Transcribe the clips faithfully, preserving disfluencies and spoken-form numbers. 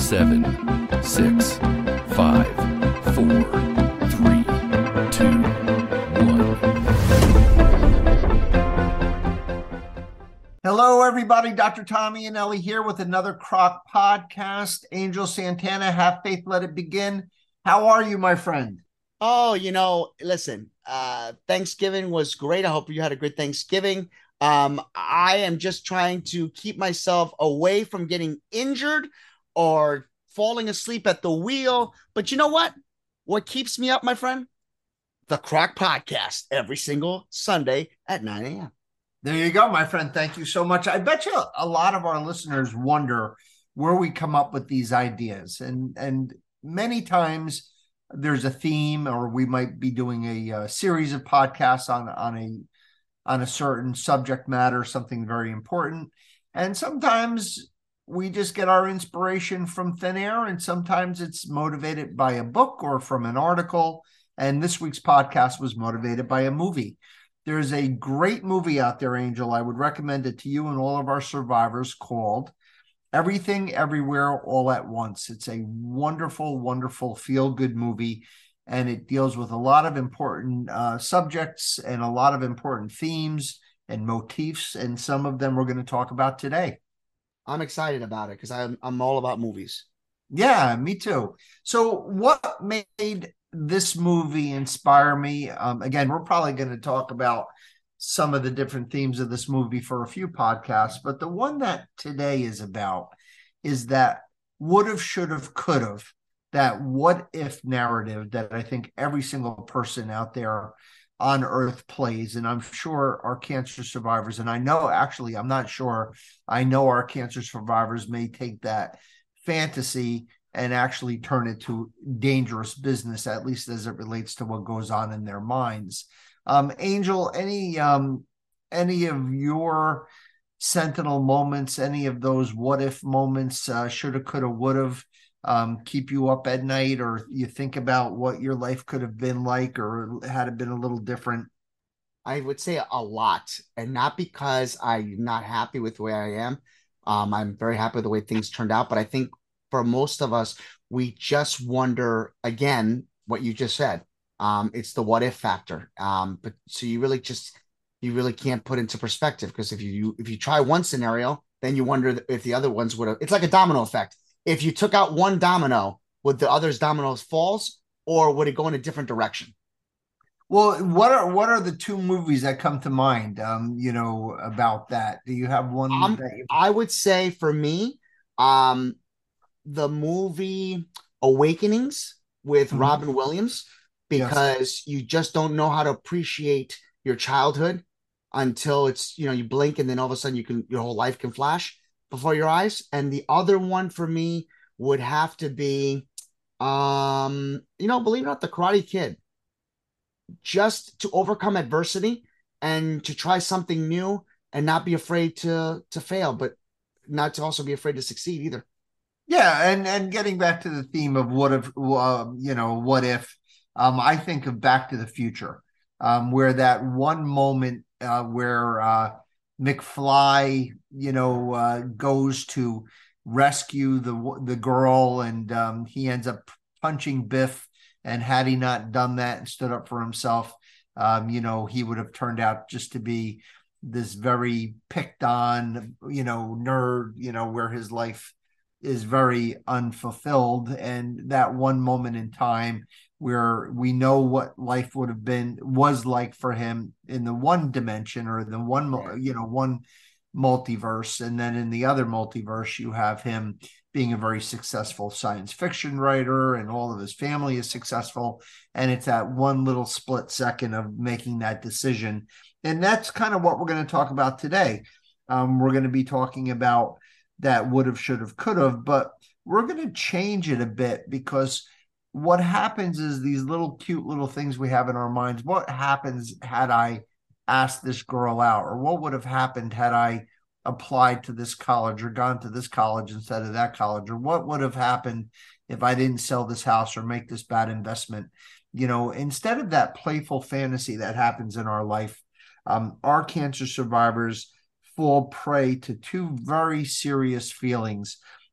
seven, six, five, four, three, two, one. Hello, everybody. Doctor Tommy and Ellie here with another Croc podcast. Angel Santana, have faith, let it begin. How are you, my friend? Oh, you know, listen, uh, Thanksgiving was great. I hope you had a good Thanksgiving. Um, I am just trying to keep myself away from getting injured or falling asleep at the wheel. But you know what? What keeps me up, my friend? The Croc Podcast every single Sunday at nine a.m. There you go, my friend. Thank you so much. I bet you a lot of our listeners wonder where we come up with these ideas. And, and many times there's a theme, or we might be doing a, a series of podcasts on, on a on a certain subject matter, something very important. And sometimes we just get our inspiration from thin air, and sometimes it's motivated by a book or from an article. And this week's podcast was motivated by a movie. There's a great movie out there, Angel. I would recommend it to you and all of our survivors, called Everything Everywhere All at Once. It's a wonderful, wonderful feel-good movie, and it deals with a lot of important uh, subjects and a lot of important themes and motifs, and some of them we're going to talk about today. I'm excited about it because I'm, I'm all about movies. Yeah, me too. So what made this movie inspire me? Um, again, we're probably going to talk about some of the different themes of this movie for a few podcasts, but the one that today is about is that would have, should have, could have, that what if narrative that I think every single person out there on earth plays. And I'm sure our cancer survivors, and I know actually, I'm not sure, I know our cancer survivors may take that fantasy and actually turn it to dangerous business, at least as it relates to what goes on in their minds. Um, Angel, any um, any of your sentinel moments, any of those what if moments, uh, shoulda, coulda, woulda, um, keep you up at night, or you think about what your life could have been like, or had it been a little different? I would say a lot, and not because I'm not happy with where I am. Um, I'm very happy with the way things turned out, but I think for most of us, we just wonder again what you just said. Um, it's the what if factor. Um, but so you really just you really can't put into perspective, because if you if you try one scenario, then you wonder if the other ones would have. It's like a domino effect. If you took out one domino, would the other's dominoes falls, or would it go in a different direction? Well, what are what are the two movies that come to mind? Um, you know, about that. Do you have one Um, that you... I would say for me, um, the movie Awakenings with Mhm. Robin Williams, Yes. because you just don't know how to appreciate your childhood until it's, you know, you blink and then all of a sudden you can, your whole life can flash before your eyes. And the other one for me would have to be, um, you know, believe it or not, The Karate Kid. Just to overcome adversity and to try something new and not be afraid to to fail, but not to also be afraid to succeed either. Yeah, and and getting back to the theme of what if, uh, you know, what if, um, I think of Back to the Future, um, where that one moment uh, where uh, McFly, you know, uh, goes to rescue the the girl, and um, he ends up punching Biff, and had he not done that and stood up for himself, um, you know, he would have turned out just to be this very picked on, you know, nerd, you know, where his life is very unfulfilled. And that one moment in time where we know what life would have been, was like for him in the one dimension, or the one, Right. you know, one multiverse. And then in the other multiverse, you have him being a very successful science fiction writer, and all of his family is successful. And it's that one little split second of making that decision. And that's kind of what we're going to talk about today. Um, we're going to be talking about that would have, should have, could have, but we're going to change it a bit, because what happens is these little cute little things we have in our minds. What happens had I asked this girl out, or what would have happened had I applied to this college or gone to this college instead of that college, or what would have happened if I didn't sell this house or make this bad investment? You know, instead of that playful fantasy that happens in our life, um, our cancer survivors fall prey to two very serious feelings.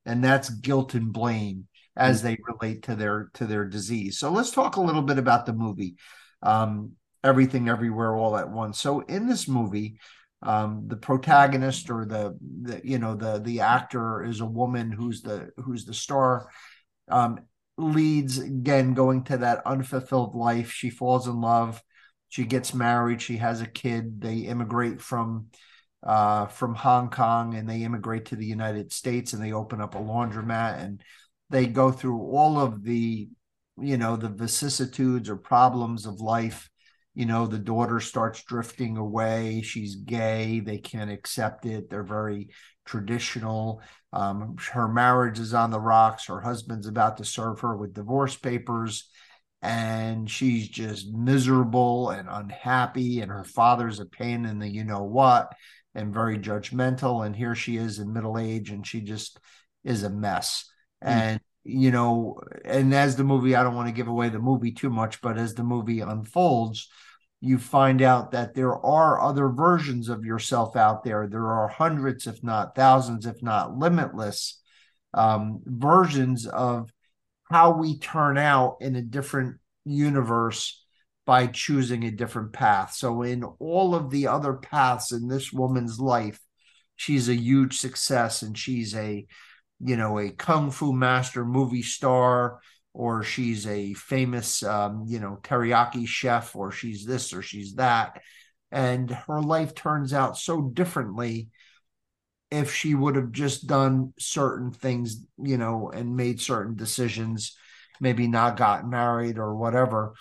and that's guilt and blame as they relate to their to their disease. So let's talk a little bit about the movie, um, Everything Everywhere All at Once. So in this movie, um, the protagonist, or the, the you know the the actor, is a woman who's the who's the star. Um, leads, again, going to that unfulfilled life. She falls in love. She gets married. She has a kid. They immigrate from uh, from Hong Kong, and they immigrate to the United States, and they open up a laundromat, and they go through all of the, you know, the vicissitudes or problems of life. You know, the daughter starts drifting away. She's gay. They can't accept it. They're very traditional. Um, her marriage is on the rocks. Her husband's about to serve her with divorce papers, and she's just miserable and unhappy. And her father's a pain in the you know what, and very judgmental. And here she is in middle age, and she just is a mess. And, you know, and as the movie, I don't want to give away the movie too much, but as the movie unfolds, you find out that there are other versions of yourself out there. There are hundreds, if not thousands, if not limitless, um, versions of how we turn out in a different universe by choosing a different path. So in all of the other paths in this woman's life, she's a huge success, and she's a, you know, a kung fu master movie star, or she's a famous, um, you know, teriyaki chef, or she's this or she's that. And her life turns out so differently if she would have just done certain things, you know, and made certain decisions, maybe not gotten married or whatever.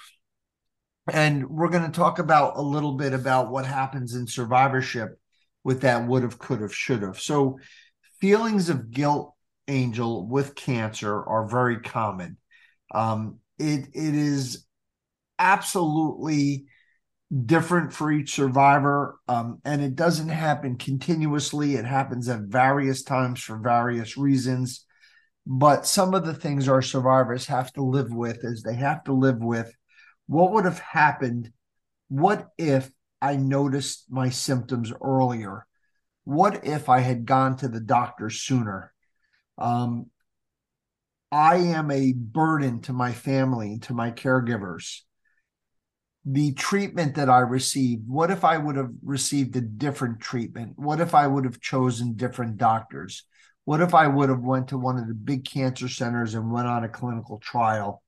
And we're going to talk about a little bit about what happens in survivorship with that would have, could have, should have. So feelings of guilt, Angel, with cancer are very common. Um, it it is absolutely different for each survivor, um, and it doesn't happen continuously. It happens at various times for various reasons. But some of the things our survivors have to live with is they have to live with what would have happened. What if I noticed my symptoms earlier? What if I had gone to the doctor sooner? Um, I am a burden to my family and to my caregivers. The treatment that I received, what if I would have received a different treatment? What if I would have chosen different doctors? What if I would have went to one of the big cancer centers and went on a clinical trial?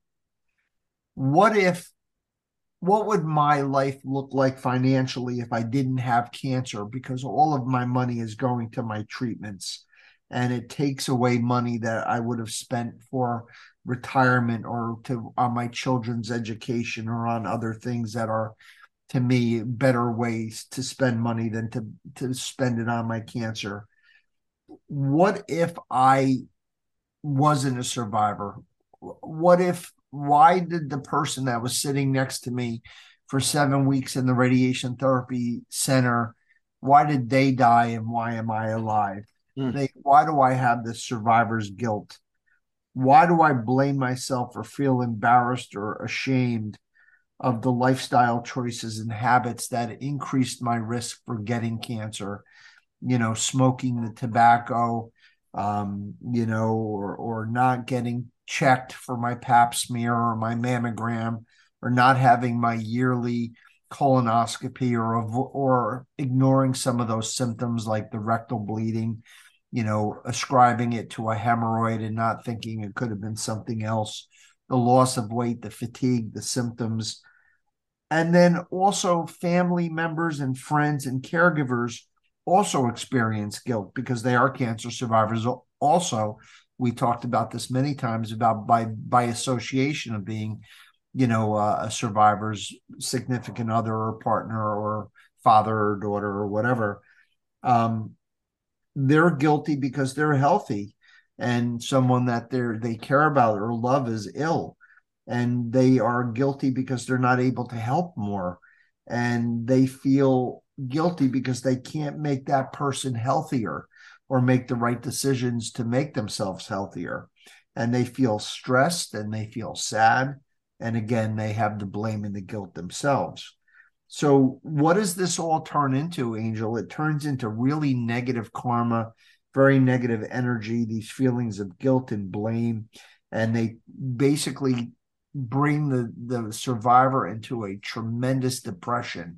What if, what would my life look like financially if I didn't have cancer? Because all of my money is going to my treatments, and it takes away money that I would have spent for retirement or to on my children's education or on other things that are, to me, better ways to spend money than to, to spend it on my cancer. What if I wasn't a survivor? What if, why did the person that was sitting next to me for seven weeks in the radiation therapy center, why did they die and why am I alive? Mm. They, why do I have this survivor's guilt? Why do I blame myself or feel embarrassed or ashamed of the lifestyle choices and habits that increased my risk for getting cancer? You know, smoking the tobacco, um, you know, or or not getting checked for my pap smear or my mammogram, or not having my yearly colonoscopy, or or ignoring some of those symptoms like the rectal bleeding, you know, ascribing it to a hemorrhoid and not thinking it could have been something else, the loss of weight, the fatigue, the symptoms. And then also family members and friends and caregivers also experience guilt because they are cancer survivors. Also, we talked about this many times about by by association of being, you know, uh, a survivor's significant other or partner or father or daughter or whatever. Um, they're guilty because they're healthy and someone that they're they care about or love is ill, and they are guilty because they're not able to help more, and they feel guilty because they can't make that person healthier or make the right decisions to make themselves healthier. And they feel stressed and they feel sad. And again, they have the blame and the guilt themselves. So what does this all turn into, Angel? It turns into really negative karma very negative energy, these feelings of guilt and blame, and they basically bring the, the survivor into a tremendous depression,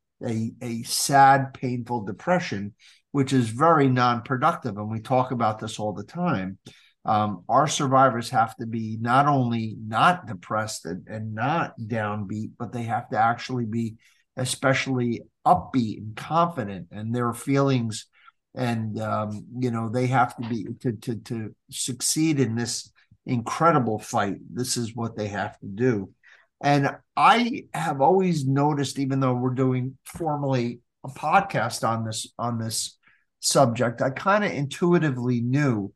a, a sad, painful depression, which is very non-productive. And we talk about this all the time. Um, our survivors have to be not only not depressed and, and not downbeat, but they have to actually be especially upbeat and confident, and their feelings, and um, you know, they have to be to to to succeed in this incredible fight. This is what they have to do. And I have always noticed, even though we're doing formally a podcast on this on this subject, I kind of intuitively knew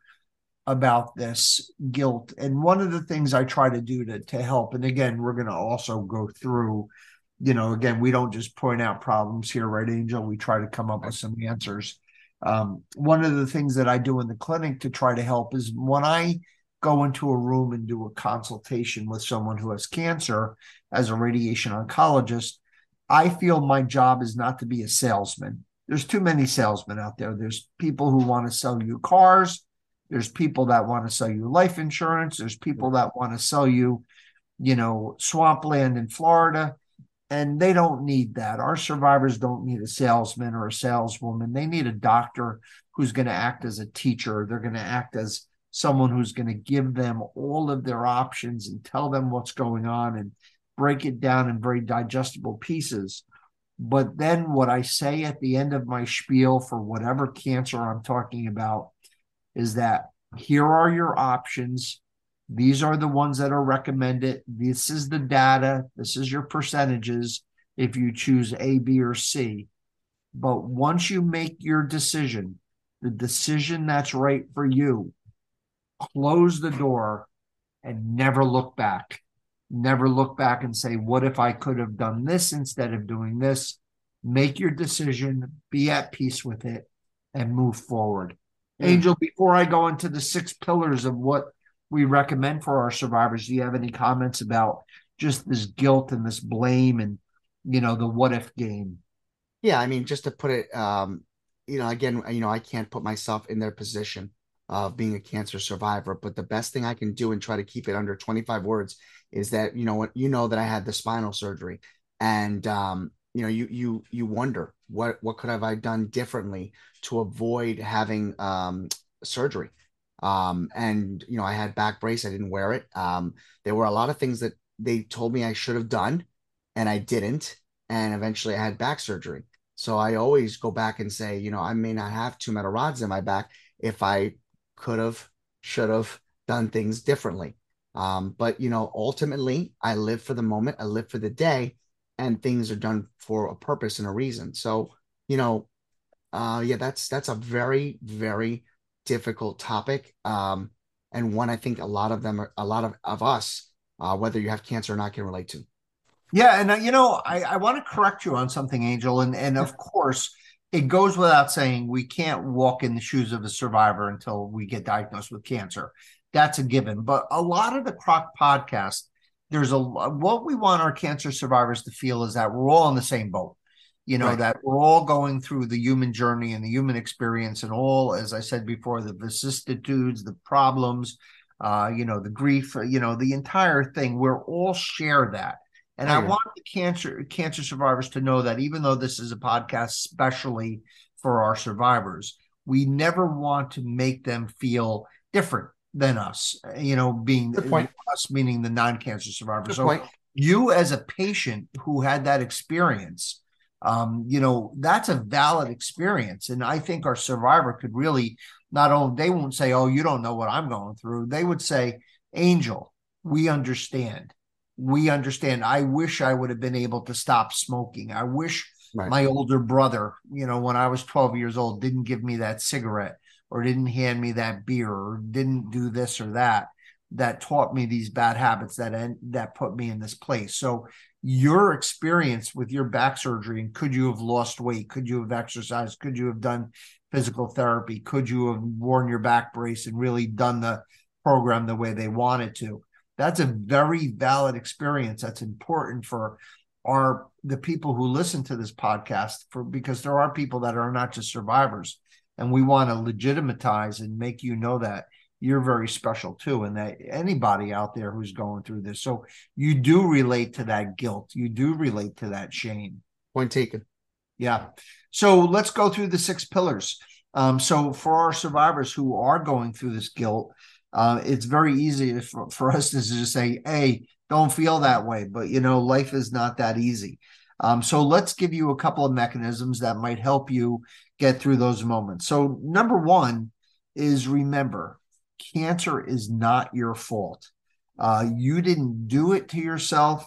about this guilt. And one of the things I try to do to, to help, and again, we're going to also go through, you know, again, we don't just point out problems here, right, Angel? We try to come up with some answers. Um, one of the things that I do in the clinic to try to help is when I go into a room and do a consultation with someone who has cancer as a radiation oncologist, I feel my job is not to be a salesman. There's too many salesmen out there. There's people who want to sell you cars. There's people that want to sell you life insurance. There's people that want to sell you, you know, swampland in Florida, and they don't need that. Our survivors don't need a salesman or a saleswoman. They need a doctor who's going to act as a teacher. They're going to act as someone who's going to give them all of their options and tell them what's going on and break it down in very digestible pieces. But then what I say at the end of my spiel for whatever cancer I'm talking about is that here are your options. These are the ones that are recommended. This is the data. This is your percentages if you choose A, B, or C. But once you make your decision, the decision that's right for you, close the door and never look back. Never look back and say, what if I could have done this instead of doing this? Make your decision, be at peace with it, and move forward. Mm. Angel, before I go into the six pillars of what we recommend for our survivors, do you have any comments about just this guilt and this blame and, you know, the what if game? Yeah, I mean, just to put it, um, you know, again, you know, I can't put myself in their position of being a cancer survivor, but the best thing I can do and try to keep it under twenty-five words is that, you know, what, you know, that I had the spinal surgery, and, um, you know, you, you, you wonder what, what could have I done differently to avoid having, um, surgery. Um, and, you know, I had back brace. I didn't wear it. Um, there were a lot of things that they told me I should have done and I didn't. And eventually I had back surgery. So I always go back and say, you know, I may not have two metal rods in my back if I could have, should have done things differently. Um, but, you know, ultimately I live for the moment, I live for the day, and things are done for a purpose and a reason. So, you know, uh, yeah, that's, that's a very, very difficult topic. Um, and one I think a lot of them are, a lot of, of us, uh, whether you have cancer or not, can relate to. Yeah. And, uh, you know, I, I want to correct you on something, Angel. And, and of course, it goes without saying we can't walk in the shoes of a survivor until we get diagnosed with cancer. That's a given. But a lot of the Croc podcast, there's a what we want our cancer survivors to feel is that we're all in the same boat. You know, right. That we're all going through the human journey and the human experience and all, as I said before, the vicissitudes, the problems, uh, you know, the grief, you know, the entire thing. We're all share that. And I, I want the cancer cancer survivors to know that even though this is a podcast specially for our survivors, we never want to make them feel different than us, you know, being us, meaning the non-cancer survivors. Good so point. You as a patient who had that experience, um, you know, that's a valid experience. And I think our survivor could really not only, they won't say, oh, you don't know what I'm going through. They would say, Angel, we understand. We understand. I wish I would have been able to stop smoking. I wish right. my older brother, you know, when I was twelve years old, didn't give me that cigarette or didn't hand me that beer or didn't do this or that, that taught me these bad habits that end, that put me in this place. So your experience with your back surgery, and could you have lost weight? Could you have exercised? Could you have done physical therapy? Could you have worn your back brace and really done the program the way they wanted to? That's a very valid experience. That's important for our the people who listen to this podcast, for because there are people that are not just survivors. And we want to legitimatize and make you know that you're very special too, and that anybody out there who's going through this. So you do relate to that guilt. You do relate to that shame. Point taken. Yeah. So let's go through the six pillars. Um, so for our survivors who are going through this guilt, uh, it's very easy for, for us to just say, hey, don't feel that way. But, you know, life is not that easy. Um, so let's give you a couple of mechanisms that might help you get through those moments. So number one is, remember, cancer is not your fault. Uh, you didn't do it to yourself,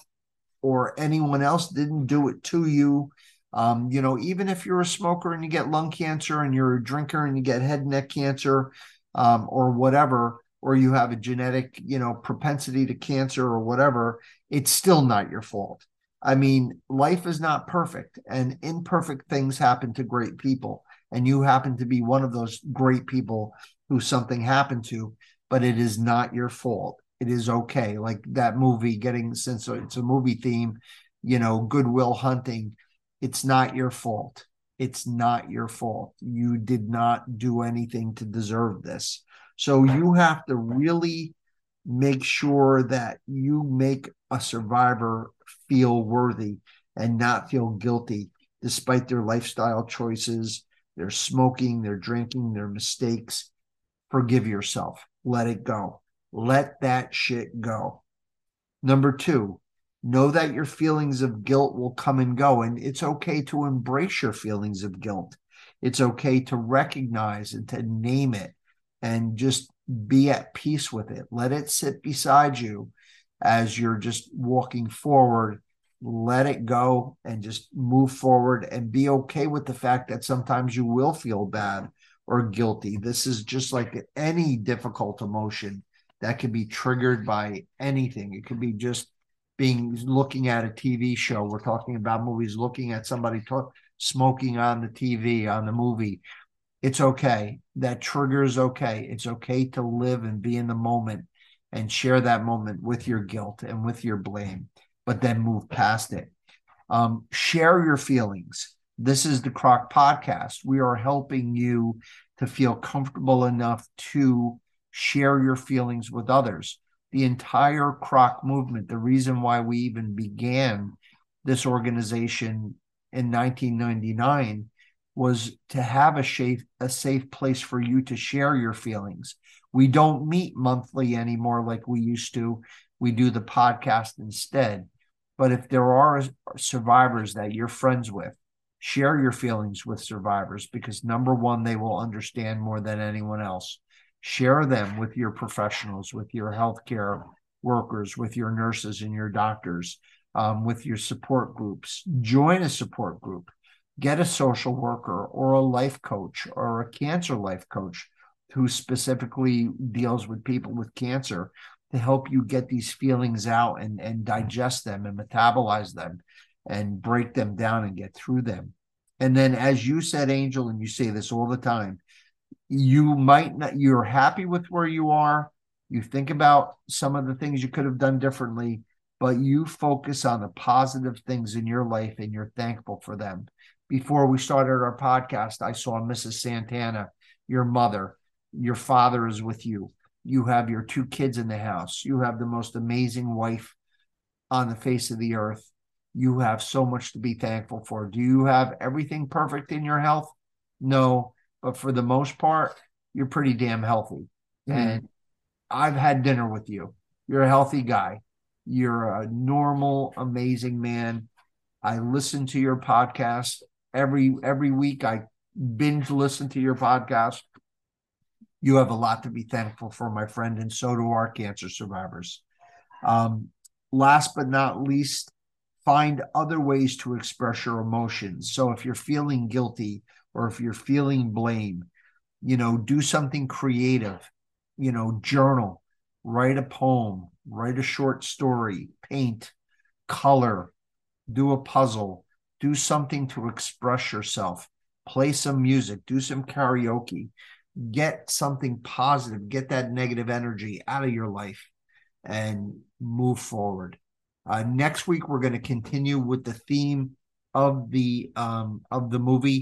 or anyone else didn't do it to you. Um, you know, even if you're a smoker and you get lung cancer, and you're a drinker and you get head and neck cancer, um, or whatever, or you have a genetic, you know, propensity to cancer or whatever, it's still not your fault. I mean, life is not perfect, and imperfect things happen to great people. And you happen to be one of those great people who something happened to, but it is not your fault. It is okay. Like that movie, getting, since it's a movie theme, you know, Good Will Hunting, it's not your fault. It's not your fault. You did not do anything to deserve this. So you have to really make sure that you make a survivor feel worthy and not feel guilty, despite their lifestyle choices, their smoking, their drinking, their mistakes. Forgive yourself. Let it go. Let that shit go. Number two, know that your feelings of guilt will come and go, and it's okay to embrace your feelings of guilt. It's okay to recognize and to name it and just be at peace with it. Let it sit beside you as you're just walking forward. Let it go and just move forward, and be okay with the fact that sometimes you will feel bad or guilty. This is just like any difficult emotion that can be triggered by anything. It could be just being looking at a T V show. We're talking about movies, looking at somebody talk, smoking on the T V, on the movie. It's okay. That trigger is okay. It's okay to live and be in the moment and share that moment with your guilt and with your blame, but then move past it. Um, share your feelings. This is the Kroc Podcast. We are helping you to feel comfortable enough to share your feelings with others. The entire Kroc movement, the reason why we even began this organization in nineteen ninety-nine, was to have a safe, a safe place for you to share your feelings. We don't meet monthly anymore like we used to. We do the podcast instead. But if there are survivors that you're friends with, share your feelings with survivors, because number one, they will understand more than anyone else. Share them with your professionals, with your healthcare workers, with your nurses and your doctors, um, with your support groups. Join a support group. Get a social worker or a life coach or a cancer life coach who specifically deals with people with cancer to help you get these feelings out and, and digest them and metabolize them and break them down and get through them. And then, as you said, Angel, and you say this all the time, you might not, you're happy with where you are. You think about some of the things you could have done differently, but you focus on the positive things in your life and you're thankful for them. Before we started our podcast, I saw Missus Santana, your mother. Your father is with you. You have your two kids in the house. You have the most amazing wife on the face of the earth. You have so much to be thankful for. Do you have everything perfect in your health? No, but for the most part, you're pretty damn healthy. Mm-hmm. And I've had dinner with you. You're a healthy guy. You're a normal, amazing man. I listen to your podcast every every week. I binge listen to your podcast. You have a lot to be thankful for, my friend, and so do our cancer survivors. Um, last but not least, find other ways to express your emotions. So if you're feeling guilty or if you're feeling blame, you know, do something creative, you know, journal, write a poem, write a short story, paint, color, do a puzzle, do something to express yourself, play some music, do some karaoke, get something positive, get that negative energy out of your life and move forward. Uh, next week, we're going to continue with the theme of the um, of the movie,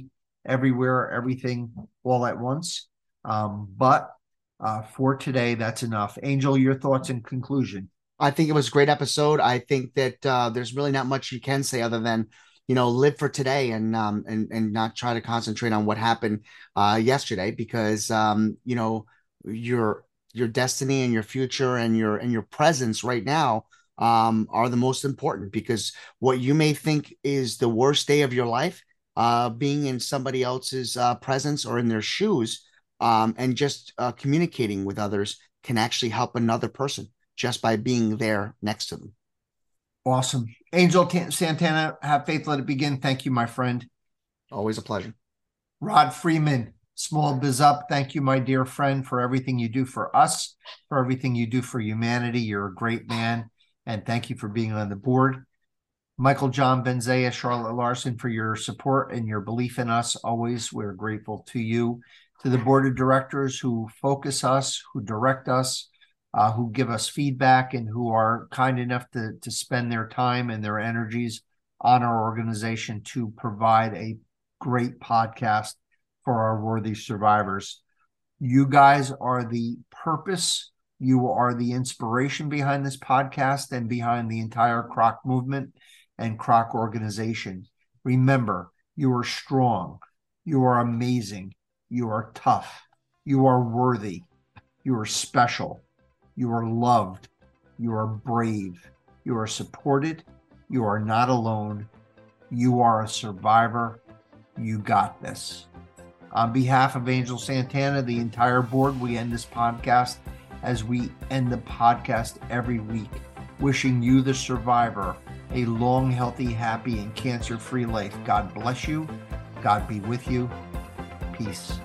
everywhere, everything all at once. Um, but uh, for today, that's enough. Angel, your thoughts in conclusion? I think it was a great episode. I think that uh, there's really not much you can say other than, you know, live for today and um and and not try to concentrate on what happened uh yesterday, because um you know your your destiny and your future and your and your presence right now um are the most important, because what you may think is the worst day of your life, uh being in somebody else's uh presence or in their shoes, um and just uh, communicating with others can actually help another person just by being there next to them. Awesome. Angel Santana, have faith, let it begin. Thank you, my friend. Always a pleasure. Rod Freeman, Small Biz Up. Thank you, my dear friend, for everything you do for us, for everything you do for humanity. You're a great man, and thank you for being on the board. Michael John Benzea, Charlotte Larson, for your support and your belief in us. Always, we're grateful to you. To the board of directors who focus us, who direct us, Uh, who give us feedback, and who are kind enough to, to spend their time and their energies on our organization to provide a great podcast for our worthy survivors. You guys are the purpose. You are the inspiration behind this podcast and behind the entire Kroc movement and Kroc organization. Remember, you are strong. You are amazing. You are tough. You are worthy. You are special. You are loved. You are brave. You are supported. You are not alone. You are a survivor. You got this. On behalf of Angel Santana, the entire board, we end this podcast as we end the podcast every week, wishing you, the survivor, a long, healthy, happy, and cancer-free life. God bless you. God be with you. Peace.